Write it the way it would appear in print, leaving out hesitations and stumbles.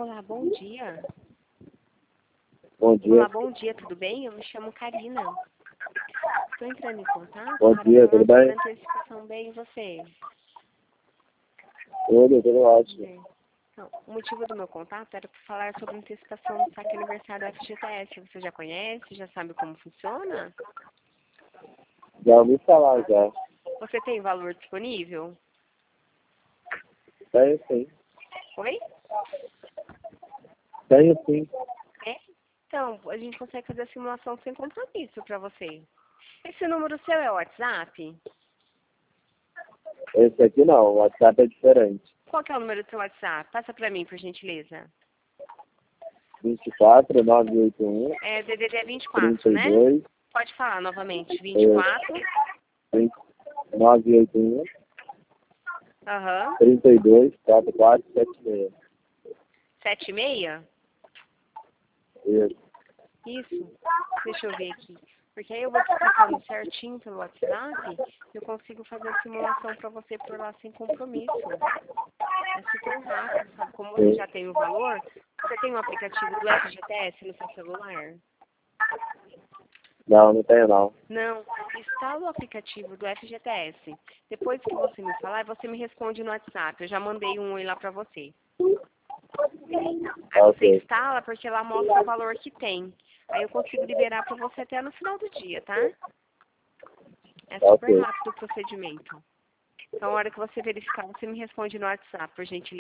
Olá, bom dia. Bom dia. Olá, bom dia, tudo bem? Eu me chamo Karina. Estou entrando em contato Bom para dia, falar tudo sobre bem? a antecipação bem e você. Tudo ótimo. Então, o motivo do meu contato era para falar sobre a antecipação do saque aniversário da FGTS. Você já conhece? Já sabe como funciona? Já ouvi falar já. Você tem valor disponível? Tenho sim. Oi? Tenho sim. É? Então, a gente consegue fazer a simulação sem compromisso para você. Esse número seu é o WhatsApp? Esse aqui não, o WhatsApp é diferente. Qual que é o número do seu WhatsApp? Passa para mim, por gentileza. 24 981 É DDD 24, né? 32 Pode falar novamente. 24. 981 Aham. 32 4476. 76? Isso. Isso. Deixa eu ver aqui. Porque aí eu vou te explicando certinho pelo WhatsApp, eu consigo fazer a simulação para você por lá sem compromisso. É super rápido, sabe? Como você já tem o valor, você tem um aplicativo do FGTS no seu celular? Não tenho não. Não, instala o aplicativo do FGTS. Depois que você me falar, você me responde no WhatsApp. Eu já mandei um oi lá pra você. Aí você Ok. instala porque lá mostra o valor que tem. Aí eu consigo liberar pra você até no final do dia, tá? É super Ok. rápido o procedimento. Então, a hora que você verificar, você me responde no WhatsApp, por gentileza.